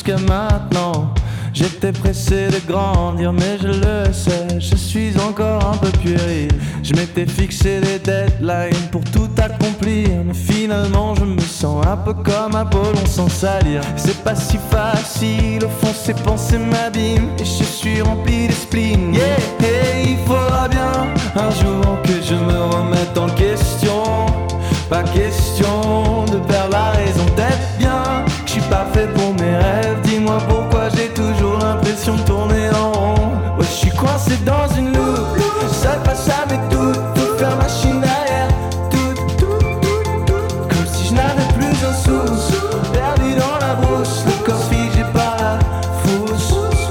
jusqu'à maintenant. J'étais pressé de grandir, mais je le sais, je suis encore un peu puéril. Je m'étais fixé des deadlines pour tout accomplir, mais finalement je me sens un peu comme Apollon sans salir. C'est pas si facile, au fond ces pensées m'abîment, et je suis rempli de spleen. Yeah, hey, il faudra bien un jour que je me remette en question. Pas question de perdre la raison d'être bien. Je suis pas fait pour mes rêves, dis-moi pourquoi j'ai toujours l'impression de tourner en rond. Ouais, je suis coincé dans une loupe, seul face à mes doutes, tout faire machine arrière, tout, comme si je n'avais plus un sou, perdu dans la brousse, le corps figé par la fousse.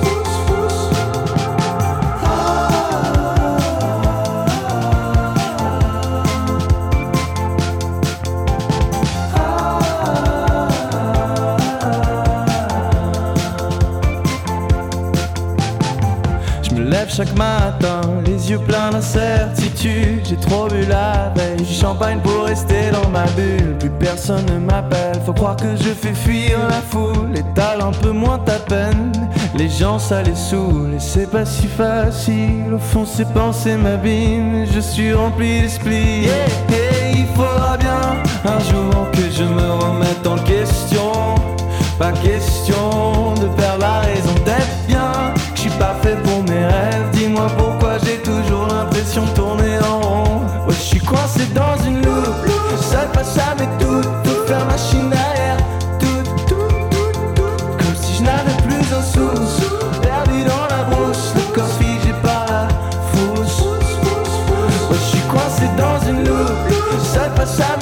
Chaque matin, les yeux pleins d'incertitude. J'ai trop bu la veille, du champagne pour rester dans ma bulle. Plus personne ne m'appelle, faut croire que je fais fuir la foule. Étale un peu moins ta peine, les gens ça les saoule. Et c'est pas si facile, au fond ces pensées m'abîment. Je suis rempli d'esprit, yeah, yeah, il faudra bien un jour que je me remette en question. Pas question de perdre la raison d'être bien. Je suis pas fait pour mes rêves, dis-moi pourquoi j'ai toujours l'impression de tourner en rond. Ouais, je suis coincé dans une loupe, seul face à mes doutes, tout faire machine arrière, tout, comme si je n'avais plus un sou, perdu dans la brousse, le corps figé par la fousse. Ouais, je suis coincé dans une loupe, seul face à